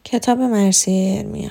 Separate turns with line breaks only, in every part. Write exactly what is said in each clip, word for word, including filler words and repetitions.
کتاب مرثیه ارمیا.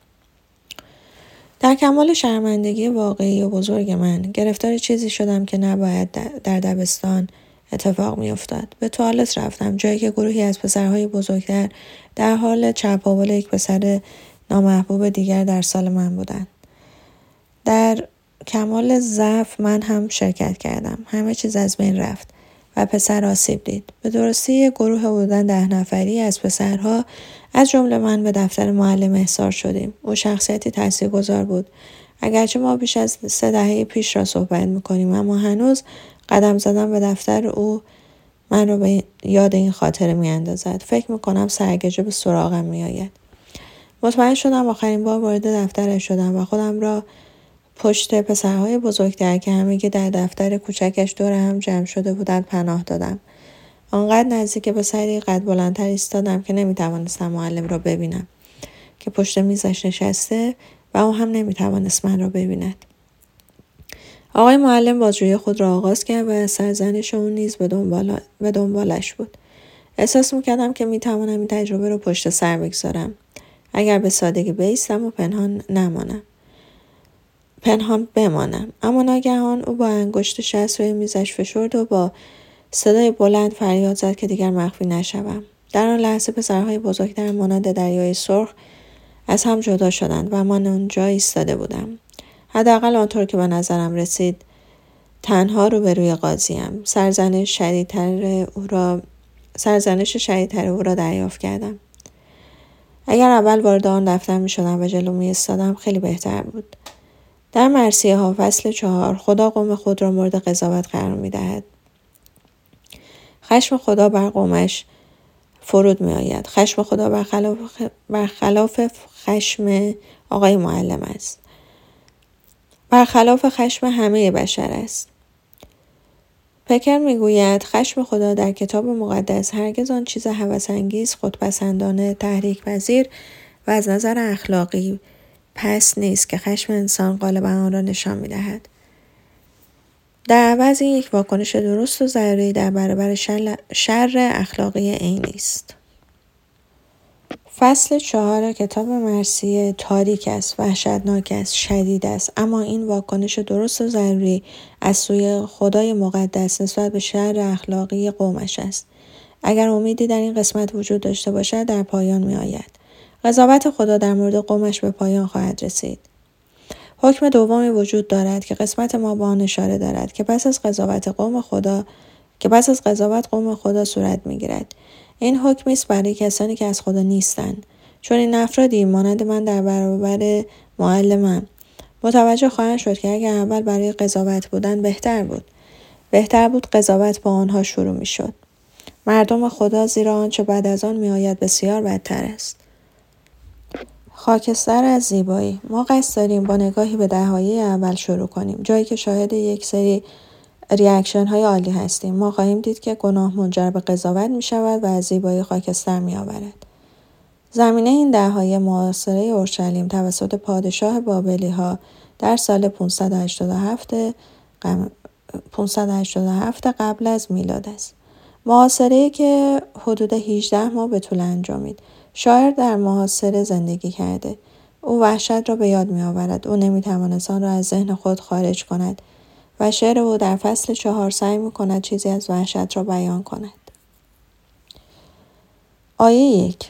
در کمال شرمندگی واقعی و بزرگ من گرفتار چیزی شدم که نباید در دبستان اتفاق می افتاد. به توالت رفتم، جایی که گروهی از پسرهای بزرگتر در حال چپاول یک پسر نامحبوب دیگر در سال من بودند. در کمال ضعف من هم شرکت کردم. همه چیز از بین رفت و پسر آسیب دید. به درستی یک گروه بودن ده نفری از پسرها از جمله من به دفتر معلم احضار شدیم. او شخصیتی تاثیرگذار بود. اگرچه ما بیش از سه دهه پیش را صحبت می‌کنیم، اما هنوز قدم زدن به دفتر او من را به یاد این خاطره می‌اندازد. فکر می‌کنم سرگیجه به سراغم می‌آید. مطمئن شدم آخرین بار وارد دفترش شدم و خودم را پشت پسرهای بزرگتر که همگی در دفتر کوچکش دور هم جمع شده بودند پناه دادم. آنقدر نزدیک پسری قد بلندتر ایستادم که نمیتوانستم معلم را ببینم که پشت میزش نشسته و او هم نمیتوانست من را ببیند. آقای معلم بازجویی خود را آغاز کرد و سرزنش او نیز به دنبال به دنبالش بود. احساس میکردم که میتوانم این تجربه را پشت سر بگذارم اگر به سادگی بایستم و پنهان نمانم. پنهان بمانم. اما ناگهان او با انگشت شست روی میزش فشرد و با صدای بلند فریاد زد که دیگر مخفی نشوم. در آن لحظه پسرهای بزرگتر مانند دریای سرخ از هم جدا شدند و من آنجا ایستاده بودم. حداقل آنطور که به نظرم رسید تنها روبروی قاضیم. سرزنش شدیدتر او را سرزنش شدیدتر او را دریافت کردم. اگر اول وارد آن دفتر می شدم و جلو می ایستادم خیلی بهتر بود. در مرثیه ها فصل چهار خدا قوم خود را مورد قضاوت قرار می دهد. خشم خدا بر قومش فرود می آید. خشم خدا برخلاف برخلاف خشم آقای معلم است. برخلاف خشم همه بشر است. پکر می گوید خشم خدا در کتاب مقدس هرگز آن چیز هوس‌انگیز، خودپسندانه، تحریک پذیر و از نظر اخلاقی پس نیست که خشم انسان غالبا آن را نشان می دهد. در عوض این یک واکنش درست و ضروری در برابر شر, شر اخلاقی عینی است. فصل چهار کتاب مرثیه تاریک است، وحشتناک است، شدید است، اما این واکنش درست و ضروری از سوی خدای مقدس نسبت به شر اخلاقی قومش است. اگر امیدی در این قسمت وجود داشته باشد در پایان می آید. قضاوت خدا در مورد قومش به پایان خواهد رسید. حکم دومی وجود دارد که قسمت ما با آن اشاره دارد که پس از قضاوت قوم خدا که پس از قضاوت قوم خدا صورت می‌گیرد. این حکمی است برای کسانی که از خدا نیستند. چون این افرادی مانند من در برابر معلمم متوجه خواهند شد که اگر اول برای قضاوت بودن بهتر بود. بهتر بود قضاوت با آنها شروع می‌شد. مردم خدا زیرا آنچه بعد از آن می‌آید بسیار بدتر است. خاکستر از زیبایی. ما قصد داریم با نگاهی به دهه‌های اول شروع کنیم، جایی که شاهد یک سری ریاکشن های عالی هستیم. ما خواهیم دید که گناه منجر به قضاوت می شود و از زیبایی خاکستر می آورد. زمینه این دهه‌های معاصره اورشلیم توسط پادشاه بابلی ها در سال پانصد و هشتاد و هفت قبل از میلاد است. محاصره‌ای که حدود هجده ماه به طول انجامید. شاعر در محاصره زندگی کرده. او وحشت را به یاد می آورد. او نمی توانست آن را از ذهن خود خارج کند و شعر او در فصل چهار سعی می کند چیزی از وحشت را بیان کند. آیه یک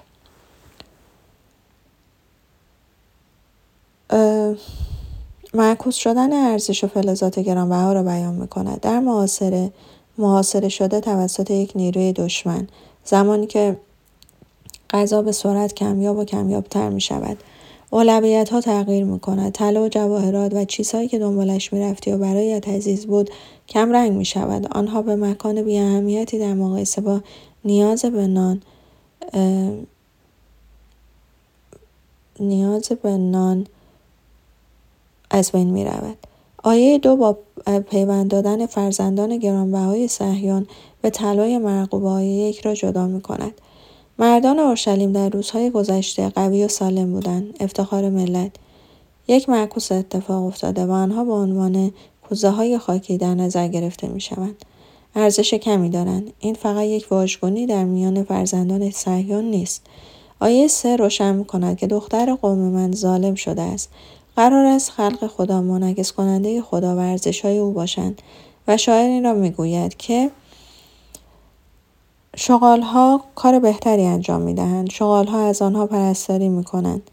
معکوس شدن ارزش و فلزات گرانبها را بیان می کند. در محاصره محاصره شده توسط یک نیروی دشمن، زمانی که غذا به سرعت کمیاب و کمیابتر می شود. اولویت ها تغییر می کند. طلا و جواهرات و چیزهایی که دنبالش می رفتی و برایت عزیز بود کم رنگ می شود. آنها به مکان بی اهمیتی در مقایسه با نیاز به نان نیاز به نان از بین می رود. آیه دو با پیوند دادن فرزندان گرانبهای صهیون به طلای مرغوب آیه یک را جدا می کند. مردان اورشلیم در روزهای گذشته قوی و سالم بودند، افتخار ملت. یک معکوس اتفاق افتاده و آنها به عنوان کوزه های خاکی در نظر گرفته می شوند. ارزش کمی دارند. این فقط یک واژگونی در میان فرزندان صهیون نیست. آیه سه روشن می‌کند که دختر قوم من ظالم شده است. قرار است خلق خدا منعکس کننده خدا و ارزش‌های او باشند و شاعر این را می‌گوید که شغال‌ها کار بهتری انجام می‌دهند. شغال‌ها از آنها پرستاری می‌کنند.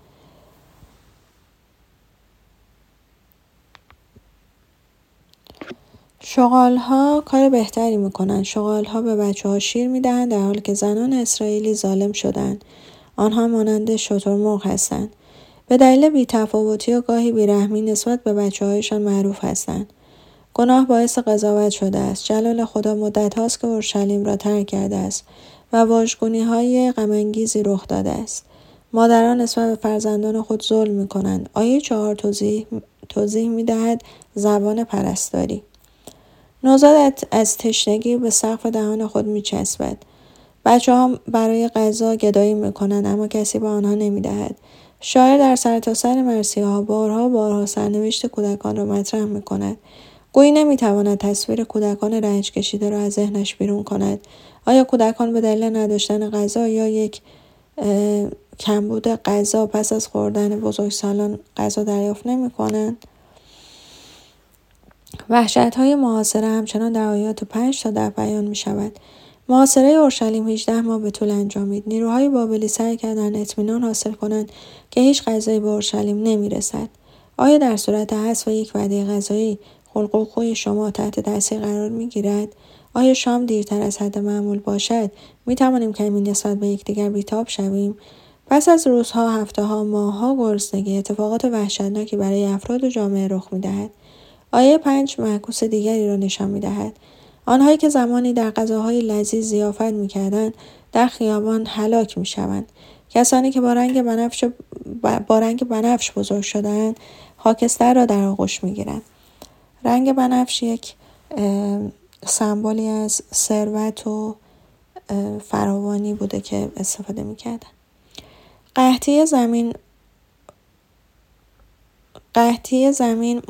شغال‌ها کار بهتری می‌کنند. شغال‌ها به بچه‌ها شیر می‌دهند در حالی که زنان اسرائیلی ظالم شدند. آنها مانند شترمرغ هستند. به دلیل بی‌تفاوتی و گاهی بی‌رحمی نسبت به بچه‌هایشان معروف هستند. گناه باعث قضاوت شده است. جلال خدا مدت هاست که اورشلیم را ترک کرده است و واژگونی‌های غم‌انگیزی رخ داده است. مادران نسبت به فرزندان خود ظلم می‌کنند. آیه چهار توضیح, توضیح می‌دهد زبان پرستاری. نوزاد از تشنگی به سقف دهان خود می‌چسبد. بچه‌ها برای غذا گدایی می‌کنند اما کسی به آنها نمی‌دهد. شاعر در سرتاسر مرثیه‌ها بارها و بارها سرنوشت کودکان را مطرح می‌کند. گویی نمی‌تواند تصویر کودکان رنج کشیده را از ذهنش بیرون کند. آیا کودکان به دلیل نداشتن غذا یا یک کمبود غذا پس از خوردن بزرگسالان غذا دریافت نمی‌کنند؟ وحشت‌های محاصره همچنان در آیات پنج تا ده بیان می‌شود. محاصره اورشلیم هجده ماه به طول انجامید. نیروهای بابلی سعی کردند اطمینان حاصل کنند که هیچ غذایی به اورشلیم نمی‌رسد. آیا در صورت حذف یک وعده غذایی خلق و خوی شما تحت تاثیر قرار می‌گیرد؟ آیا شام دیرتر از حد معمول باشد می‌توانیم کمی نسبت به یکدیگر بی‌تاب شویم؟ پس از روزها، هفته‌ها، ماه‌ها گرسنگی، اتفاقات وحشتناکی برای افراد و جامعه رخ می‌دهد. آیه پنج معکوس دیگری را نشان می‌دهد. آنهایی که زمانی در غذاهای لذیذ ضیافت می‌کردند در خیابان هلاک می‌شوند. کسانی که با رنگ بنفش با رنگ بنفش بزرگ شده‌اند خاکستر را در آغوش می‌گیرند. رنگ بنفش یک سمبولی از ثروت و فراوانی بوده که استفاده می‌کردند. قحطی زمین قحطی زمین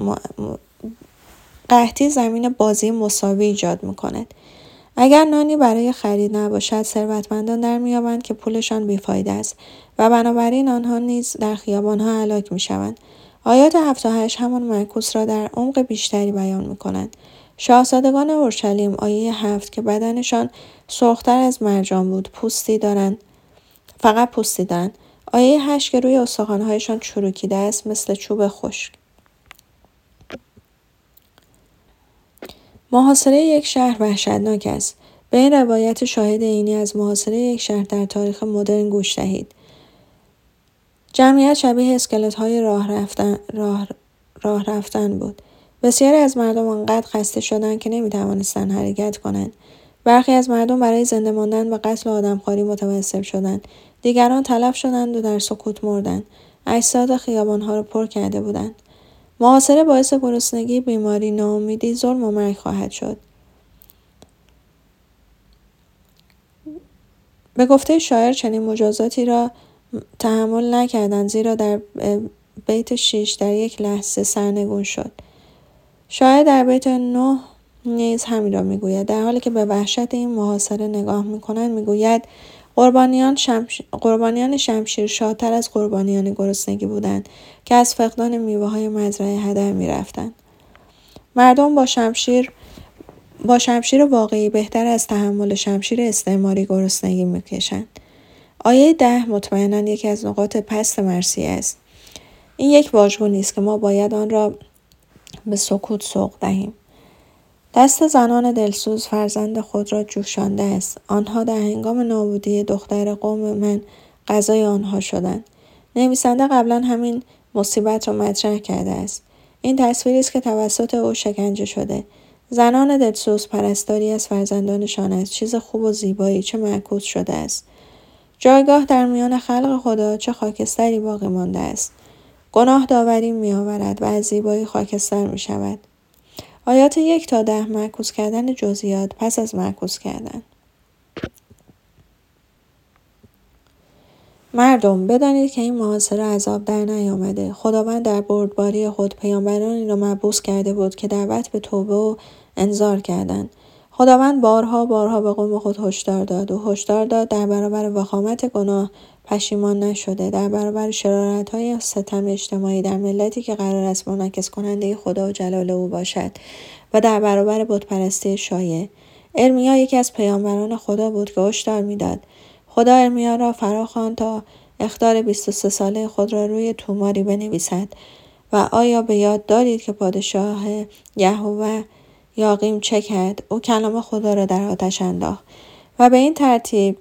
قحطی زمین بازی مساوی ایجاد می‌کند. اگر نانی برای خرید نباشد ثروتمندان در می‌یابند که پولشان بیفایده است و بنابراین آنها نیز در خیابان‌ها هلاک می‌شوند. آیات هفت تا هشت همان معکوس را در عمق بیشتری بیان می‌کنند. شاهزادگان اورشلیم آیه هفت که بدنشان سرخ‌تر از مرجان بود پوستی دارند فقط پوستی دارند. آیه هشت که روی استخوان‌هایشان چروکیده است مثل چوب خشک. محاصره یک شهر وحشتناک است. به این روایت شاهد عینی از محاصره یک شهر در تاریخ مدرن گوش دهید. جمعیت شبیه اسکلت‌های راه رفتن راه راه رفتن بود. بسیاری از مردم آنقدر خسته شدند که نمی‌توانستند حرکت کنند. برخی از مردم برای زنده ماندن به قتل و آدمخواری متوسل شدند. دیگران تلف شدند و در سکوت مردند. اجساد خیابان‌ها را پر کرده بودند. محاصره باعث گرسنگی، بیماری، ناامیدی، ظلم و مرگ خواهد شد. به گفته شاعر چنین مجازاتی را تحمل نکردند زیرا در بیت شش در یک لحظه سرنگون شد. شاعر در بیت نه نیز همین را میگوید. در حالی که به وحشت این محاصره نگاه میکنند میگوید قربانیان, شمش... قربانیان شمشیر شادتر از قربانیان گرسنگی بودند که از فقدان میوه های مزرعه هدر میرفتند. مردم با شمشیر با شمشیر واقعی بهتر از تحمل شمشیر استعماری گرسنگی میکشند. آیه ده مطمئناً یکی از نقاط پست مرثیه است. این یک واژگونی است که ما باید آن را به سکوت سوق دهیم. دست زنان دلسوز فرزند خود را جوشانده است. آنها در هنگام نابودی دختر قوم من غذای آنها شدند. نویسنده قبلا همین مصیبت را مطرح کرده است. این تصویری است که توسط او شکنجه شده. زنان دلسوز پرستاری از فرزندانشان است. چیز خوب و زیبایی چه معکوس شده است. جایگاه در میان خلق خدا چه خاکستری باقی مانده است. گناه داوری می آورد و از زیبایی خاکستر می شود. آیات یک تا ده معکوس کردن جزئیات پس از معکوس کردن. مردم بدانید که این محاصره عذاب در نیامده. خداوند در بردباری خود پیامبرانی را مبعوث کرده بود که دعوت به توبه و انذار کردند. خداوند بارها بارها به قوم خود هشدار داد و هشدار داد در برابر وخامت گناه پشیمان نشده، در برابر شرارت‌های ستم اجتماعی در ملتی که قرار است منعکس کننده خدا و جلال او باشد و در برابر بتپرستی شایع. ارمیا یکی از پیامبران خدا بود که هشدار میداد. خدا ارمیا را فراخواند تا اخطار بیست و سه ساله خود را روی توماری بنویسد. و آیا به یاد دارید که پادشاه یهوه یاقیم چه کرد؟ او کلام خدا را در آتش انداخت. و به این ترتیب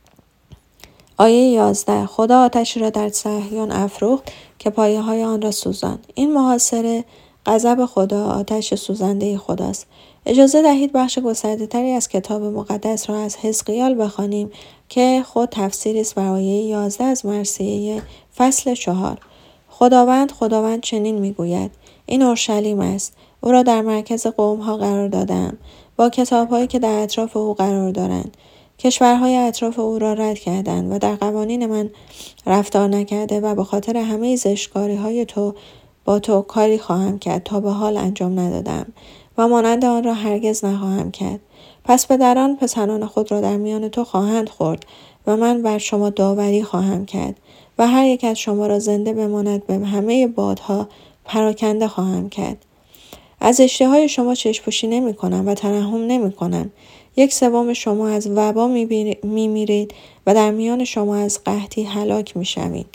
آیه یازده، خدا آتشی را در صهیون افروخت که پایه های آن را سوزاند. این محاصره غضب خدا، آتش سوزنده خداست. اجازه دهید بخش گسترده تری از کتاب مقدس را از حزقیال بخوانیم که خود تفسیری است بر آیه یازده از مرثیه فصل چهار. خداوند خداوند چنین میگوید: این اورشلیم است، او را در مرکز قوم ها قرار دادم، با کتاب هایی که در اطراف او قرار دارند. کشورهای اطراف او را رد کردند و در قوانین من رفتار نکرده و به خاطر همه زشتکاری های تو با تو کاری خواهم کرد تا به حال انجام ندادم و مانند آن را هرگز نخواهم کرد. پس پدران پسران خود را در میان تو خواهند خورد و من بر شما داوری خواهم کرد و هر یک از شما را زنده بماند به همه بادها پراکنده خواهم کرد. از اشتهای شما چشم‌پوشی نمی کنم و ترحم نمی کنم. یک سوم شما از وبا می میرید و در میان شما از قحطی هلاک می شوید.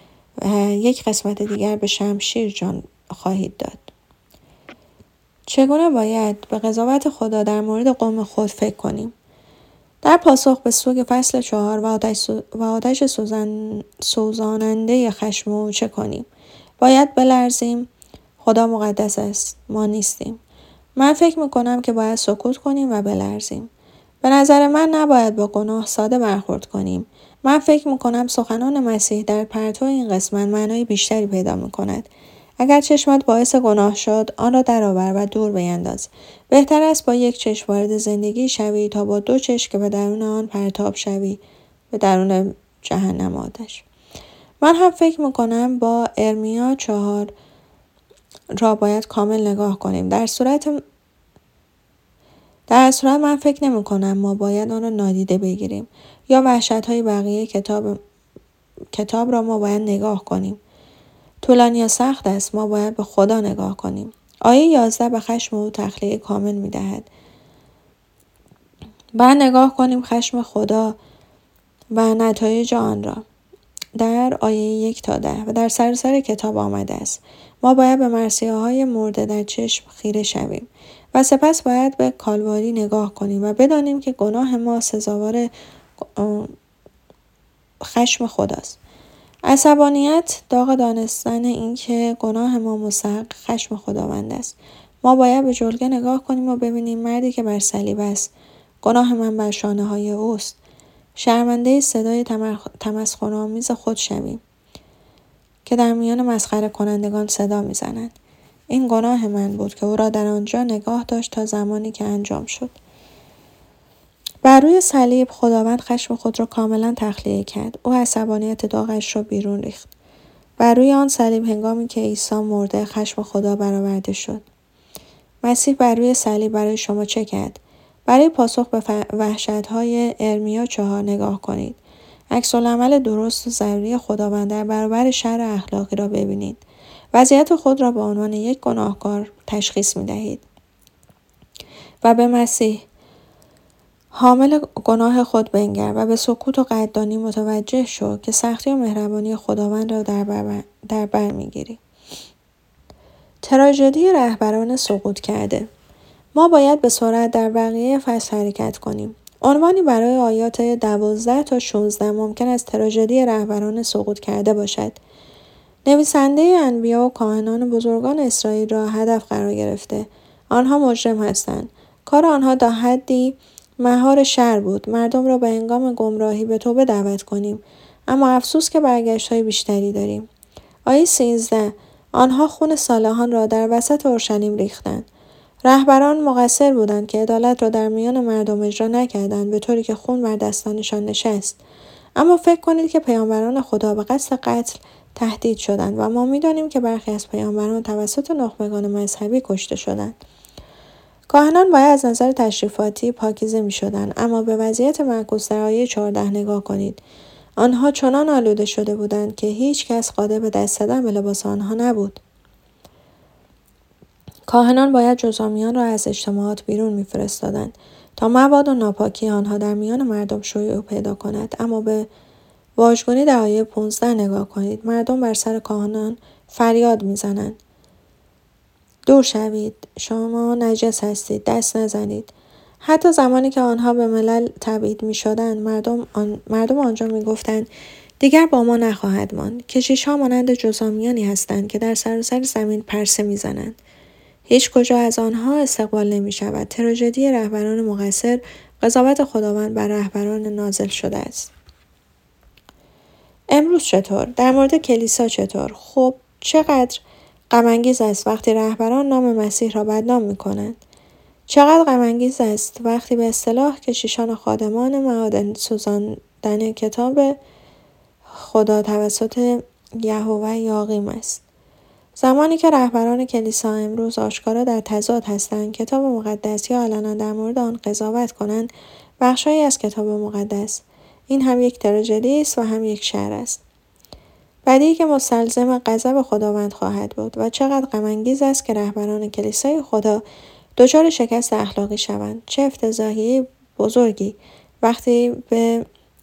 یک قسمت دیگر به شمشیر جان خواهید داد. چگونه باید به قضاوت خدا در مورد قوم خود فکر کنیم؟ در پاسخ به سوگ فصل چهار و آتش, و آتش سوزن سوزاننده خشم او چه کنیم؟ باید بلرزیم؟ خدا مقدس است، ما نیستیم. من فکر میکنم که باید سکوت کنیم و بلرزیم. به نظر من نباید با گناه ساده برخورد کنیم. من فکر میکنم سخنان مسیح در پرتو این قسمت معنای بیشتری پیدا میکند. اگر چشمت باعث گناه شد، آن را درآور و دور بینداز. بهتر است با یک چشم وارد زندگی شوی تا با دو چشم که به درون آن پرتاب شوی به درون جهنم آتش. من هم فکر میکنم با ارمیا چهار را باید کامل نگاه کنیم. در صورت در صورت من فکر نمی کنم ما باید آن را نادیده بگیریم یا وحشت‌های بقیه کتاب کتاب را ما باید نگاه کنیم. طولانی یا سخت است، ما باید به خدا نگاه کنیم. آیه یازده به خشم او تخلیه کامل می دهد. باید نگاه کنیم خشم خدا و نتایج آن را. در آیه یک تا ده و در سراسر کتاب آمده است. ما باید به مرثیه های مرده در چشم خیره شویم و سپس باید به کالواری نگاه کنیم و بدانیم که گناه ما سزاوار خشم خداست. عصبانیت داغ دانستن این که گناه ما مستحق خشم خداوند است. ما باید به جلگه نگاه کنیم و ببینیم مردی که بر صلیب است. گناه من بر شانه های اوست. شرمنده صدای تمسخرآمیز خود شویم که در میان مسخره کنندگان صدا میزنند. این گناه من بود که او را در آنجا نگاه داشت تا زمانی که انجام شد. بر روی صلیب خداوند خشم خود را کاملا تخلیه کرد. او عصبانیت داغش را بیرون ریخت. بر روی آن صلیب هنگامی که عیسی مرده خشم خدا برآورده شد. مسیح بر روی صلیب برای شما چه کرد؟ برای پاسخ به وحشت‌های ارمیا چهار نگاه کنید. عکس‌العمل درست و ضروری خداوند در برابر شر اخلاقی را ببینید. وضعیت خود را به عنوان یک گناهکار تشخیص می‌دهید و به مسیح حامل گناه خود بنگر و به سکوت و قدردانی متوجه شو که سختی و مهربانی خداوند را در بر, در بر می‌گیری. تراژدی رهبران سقوط کرده. ما باید به سرعت در بقیه فصل حرکت کنیم. عنوانی برای آیات دوازده تا شانزده ممکن است تراژدی رهبران سقوط کرده باشد. نویسنده انبیا و کاهنان بزرگان اسرائیل را هدف قرار گرفته. آنها مجرم هستند. کار آنها تا حدی مهار شر بود. مردم را به هنگام گمراهی به توبه دعوت کنیم. اما افسوس که برگشت‌های بیشتری داریم. آیه سیزده آنها خون صالحان را در وسط اورشلیم ریختند. رهبران مقصر بودند که عدالت را در میان مردم اجرا نکردند به طوری که خون بر دستانشان نشست. اما فکر کنید که پیامبران خدا به قصد قتل تهدید شدند و ما می‌دانیم که برخی از پیامبران توسط نخبگان مذهبی کشته شدند. کاهنان باید از نظر تشریفاتی پاکیزه می شدن، اما به وضعیت معکوس در آیه چهارده نگاه کنید. آنها چنان آلوده شده بودند که هیچ کس قادر به دست زدن به لباس آنها نبود. کاهنان باید جذامیان را از اجتماعات بیرون می‌فرستادند تا مواد و ناپاکی آنها در میان مردم شیوع پیدا کند. اما به واژگونی در آیه پانزده نگاه کنید. مردم بر سر کاهنان فریاد می‌زنند: دور شوید، شما نجس هستید، دست نزنید. حتی زمانی که آنها به ملل تبعید می‌شدند، مردم آن مردم آنجا می‌گفتند دیگر با ما نخواهد ماند. کشیش‌ها مانند جذامیانی هستند که در سراسر زمین پرسه می‌زنند. هیچ کجا از آنها استقبال نمی شود. تراژدی رهبران مقصر، قضاوت خداوند بر رهبران نازل شده است. امروز چطور؟ در مورد کلیسا چطور؟ خب چقدر غم‌انگیز است وقتی رهبران نام مسیح را بدنام می کنند. چقدر غم‌انگیز است وقتی به اصطلاح کشیشان و خادمان معادن سوزاندن کتاب خدا توسط یهوه یاقیم است. زمانی که رهبران کلیسا امروز آشکارا در تضاد هستند، کتاب مقدس یا علنا در مورد آن قضاوت کنند، بخشهایی از کتاب مقدس، این هم یک تراژدی است و هم یک شر است. بدیهی که مستلزم غضب خداوند خواهد بود و چقدر غم‌انگیز است که رهبران کلیسای خدا دچار شکست اخلاقی شوند. چه افتضاحی بزرگی وقتی به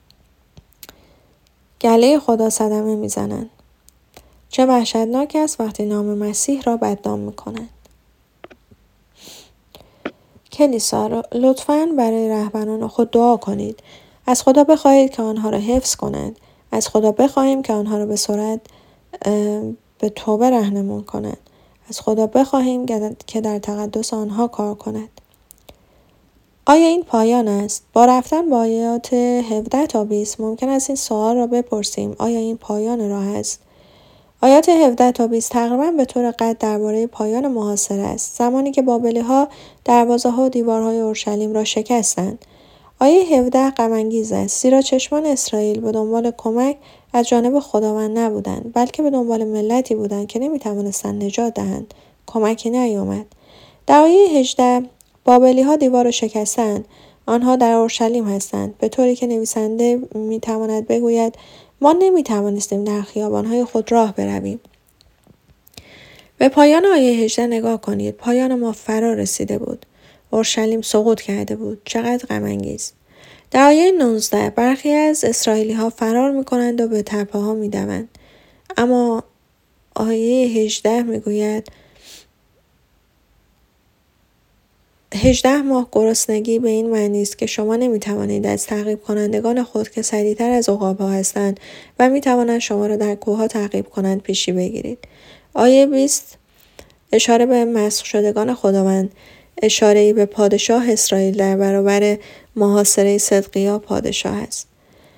گله خدا صدمه میزنند. چه وحشتناک است وقتی نام مسیح را بدنام میکنند. کلیسا را لطفاً برای رهبران خود دعا کنید. از خدا بخواهید که آنها را حفظ کنند. از خدا بخواهیم که آنها را به سرعت به توبه راهنمون کنند. از خدا بخواهیم که در تقدس آنها کار کند. آیا این پایان است؟ با رفتن با آیات هفده تا بیست ممکن است این سوال را بپرسیم: آیا این پایان راه است؟ آیات هفده تا بیست تقریباً به طور قطع درباره پایان محاصره است، زمانی که بابلی‌ها دروازه‌ها و دیوارهای اورشلیم را شکستند. آیه هفده غم‌انگیز است، زیرا چشمان اسرائیل به دنبال کمک از جانب خداوند نبودند، بلکه به دنبال ملتی بودند که نمی‌توانستند نجات دهند. کمکی نیامد. در آیه هجده بابلی‌ها دیوار را شکستند. آنها در اورشلیم هستند، به طوری که نویسنده می‌تواند بگوید ما نمی‌توانستیم در خیابان‌های خود راه برویم. به پایان آیه هجده نگاه کنید. پایان ما فرا رسیده بود. اورشلیم سقوط کرده بود. چقدر غم‌انگیز. در آیه نوزده برخی از اسرائیلی‌ها فرار می‌کنند و به تپه‌ها می‌دوند. اما آیه هجده می‌گوید هجده ماه گرسنگی به این معنی است که شما نمی‌توانید از تعقیب کنندگان خود که سریعتر از عقاب‌ها هستند و می‌توانند شما را در کوه‌ها تعقیب کنند پیشی بگیرید. آیه بیست اشاره به مسخ شدگان خداوند، اشاره‌ای به پادشاه اسرائیل در برابر محاصره صدقیا پادشاه است.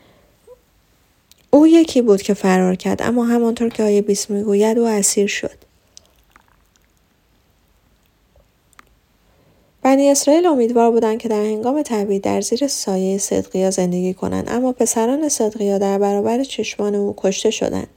او یکی بود که فرار کرد، اما همانطور که آیه بیست می‌گوید او اسیر شد. بنی اسرائیل امیدوار بودند که در هنگام تبعید در زیر سایه صدقیا زندگی کنند، اما پسران صدقیا در برابر چشمان او کشته شدند.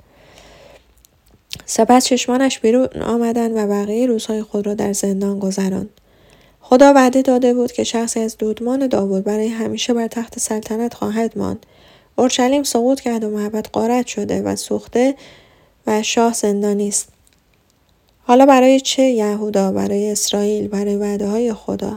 سپس چشمانش بیرون آمدند و بقیه روزهای خود را در زندان گذراند. خدا وعده داده بود که شخصی از دودمان داوود برای همیشه بر تخت سلطنت خواهد ماند. اورشلیم سقوط کرد و معبد غارت شده و سوخته و شاه زندانی است. حالا برای چه یهودا، برای اسرائیل، برای وعده های خدا؟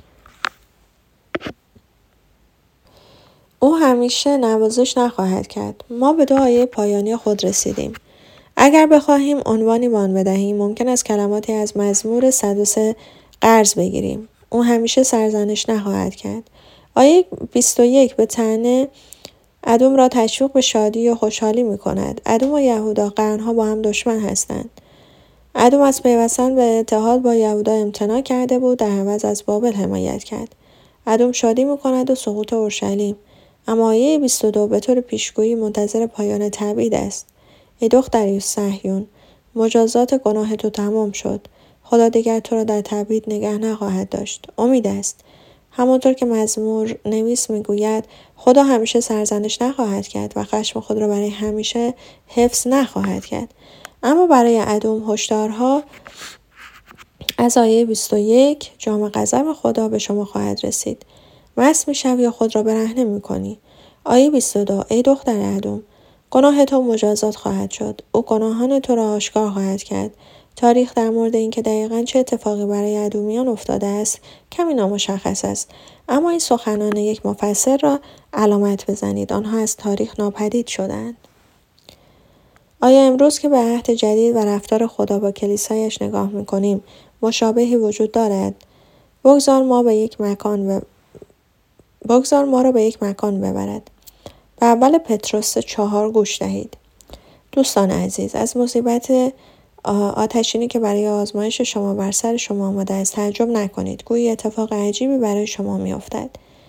او همیشه نوازش نخواهد کرد. ما به دو آیه پایانی خود رسیدیم. اگر بخواهیم عنوانی به آن بدهیم، ممکن است کلماتی از مزمور صد و سه قرض بگیریم. او همیشه سرزنش نخواهد کرد. آیه بیست و یک به طعنه ادوم را تشویق به شادی و خوشحالی می کند. ادوم و یهودا قرنها با هم دشمن هستند. ادوم از پیوستن به اتحاد با یهودا امتناع کرده بود، در عوض از بابل حمایت کرد. ادوم شادی می کند و سقوط اورشلیم. اما آیه بیست و دو به طور پیشگویی منتظر پایان تبعید است. ای دختری صهیون، مجازات گناه تو تمام شد. خدا دیگر تو را در تبعید نگه نخواهد داشت. امید است. همانطور که مزمور نویس میگوید خدا همیشه سرزنش نخواهد کرد و خشم خود را برای همیشه حفظ نخواهد کرد. اما برای ادوم هشدارها از آیه بیست و یک جام غضب خدا به شما خواهد رسید. مست میشوی یا خود را برهنه میکنی. آیه بیست و دو ای دختر ادم، گناه تو مجازات خواهد شد. او گناهان تو را آشکار خواهد کرد. تاریخ در مورد اینکه دقیقاً چه اتفاقی برای ادومیان افتاده است کمی نامشخص است، اما این سخنان یک مفسر را علامت بزنید. آنها از تاریخ ناپدید شدند. آیا امروز که به عهد جدید و رفتار خدا با کلیسایش نگاه می‌کنیم مشابهی وجود دارد؟ بگذار ما به یک مکان و بگذار ما را به یک مکان ببرد. به اول پطرس چهار گوش دهید. دوستان عزیز، از مصیبت آتشینی که برای آزمایش شما بر سر شما آمده است تعجب نکنید. گویی اتفاق عجیبی برای شما می‌افتد.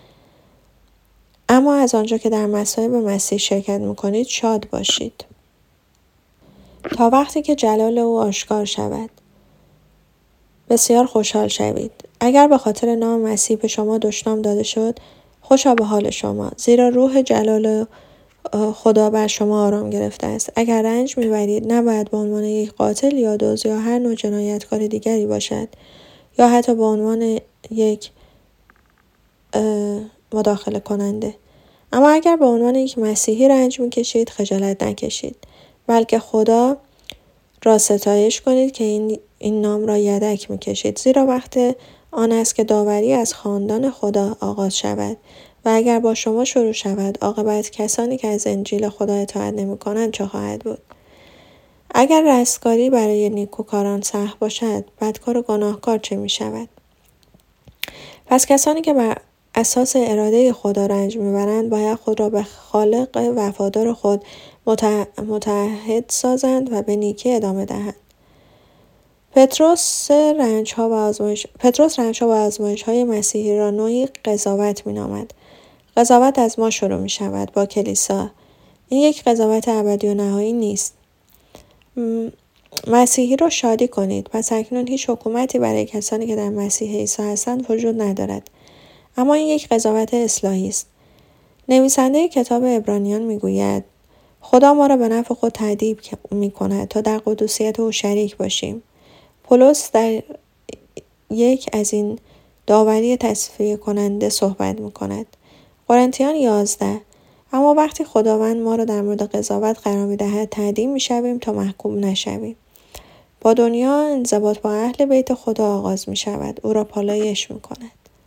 اما از آنجا که در مصائب مسیح شرکت می‌کنید شاد باشید، تا وقتی که جلال او آشکار شود بسیار خوشحال شوید. اگر به خاطر نام مسیح به شما دشنام داده شد، خوشا به حال شما، زیرا روح جلال خدا بر شما آرام گرفته است. اگر رنج میبرید نباید به عنوان یک قاتل یا دزد یا هر نوع جنایتکار دیگری باشد، یا حتی به عنوان یک مداخله کننده. اما اگر به عنوان یک مسیحی رنج میکشید خجالت نکشید، بلکه خدا را ستایش کنید که این این نام را یدک میکشید، زیرا وقت آن است که داوری از خاندان خدا آغاز شود و اگر با شما شروع شود، عاقبت کسانی که از انجیل خدا اطاعت نمی‌کنند چه خواهد بود؟ اگر رستگاری برای نیکوکاران سخت باشد، بدکار و گناهکار چه می‌شود؟ پس کسانی که بر اساس اراده خدا رنج می‌برند باید خود را به خالق وفادار خود متعهد سازند و به نیکی ادامه دهند. پطرس رنج‌ها و آزمایش پطرس رنج‌ها و آزمایش‌های مسیحی را نوعی قضاوت می‌نامد. قضاوت از ما شروع می‌شود، با کلیسا. این یک قضاوت ابدی و نهایی نیست. مسیحی را شادی کنید. پس اکنون هیچ حکومتی برای کسانی که در مسیح عیسی هستند وجود ندارد. اما این یک قضاوت اصلاحی است. نویسنده کتاب عبرانیان می‌گوید خدا ما را به نفع خود تأدیب می‌کند تا در قدوسیت او شریک باشیم. پولس در یک از این داوری تصفیه کننده صحبت می‌کند. قرنتیان یازده اما وقتی خداوند ما را در مورد قضاوت قرار می‌دهد تأدیب می‌شویم تا محکوم نشویم. با دنیا انضباط با اهل بیت خدا آغاز می‌شود. او را پالایش می‌کند.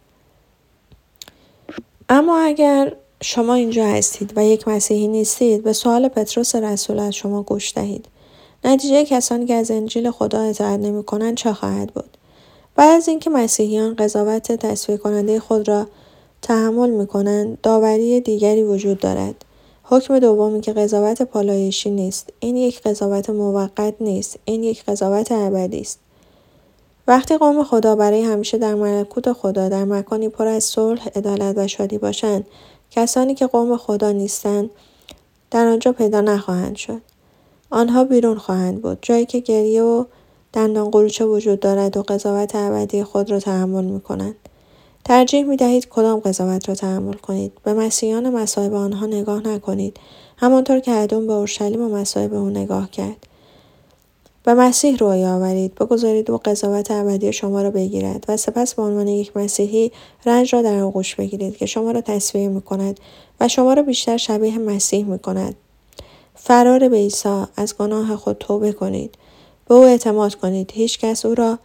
اما اگر شما اینجا هستید و یک مسیحی نیستید، به سوال پطرس رسول از شما گوش دهید. نتیجه کسانی که از انجیل خدا اطاعت نمی‌کنند چه خواهد بود؟ بعد از اینکه مسیحیان قضاوت تصفیه کننده خود را تحمل می‌کنند، داوری دیگری وجود دارد. حکم دومی که قضاوت پالایشی نیست. این یک قضاوت موقت نیست. این یک قضاوت ابدی است. وقتی قوم خدا برای همیشه در ملکوت خدا در مکانی پر از صلح، عدالت و شادی باشند، کسانی که قوم خدا نیستند در آنجا پیدا نخواهند شد. آنها بیرون خواهند بود، جایی که گریه و دندان قروچه وجود دارد و قضاوت ابدی خود را تحمل می‌کنند. ترجیح می‌دهید کدام قضاوت را تحمل کنید؟ به مسیحیان مصائب آنها نگاه نکنید، همانطور که ادم به اورشلیم و مصائب او نگاه کرد. به مسیح روی آورید، بگذارید او قضاوت ابدی شما را بگیرد و سپس به عنوان یک مسیحی رنج را در آغوش بگیرید که شما را تصفیه می‌کند و شما را بیشتر شبیه مسیح می‌کند. فرار به عیسی، از گناه خود توبه کنید. به او اعتماد کنید. هیچ کس او را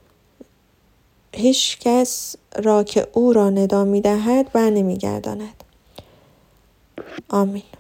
هیچ کس را که او را ندا می‌دهد بر نمی‌گرداند. آمین.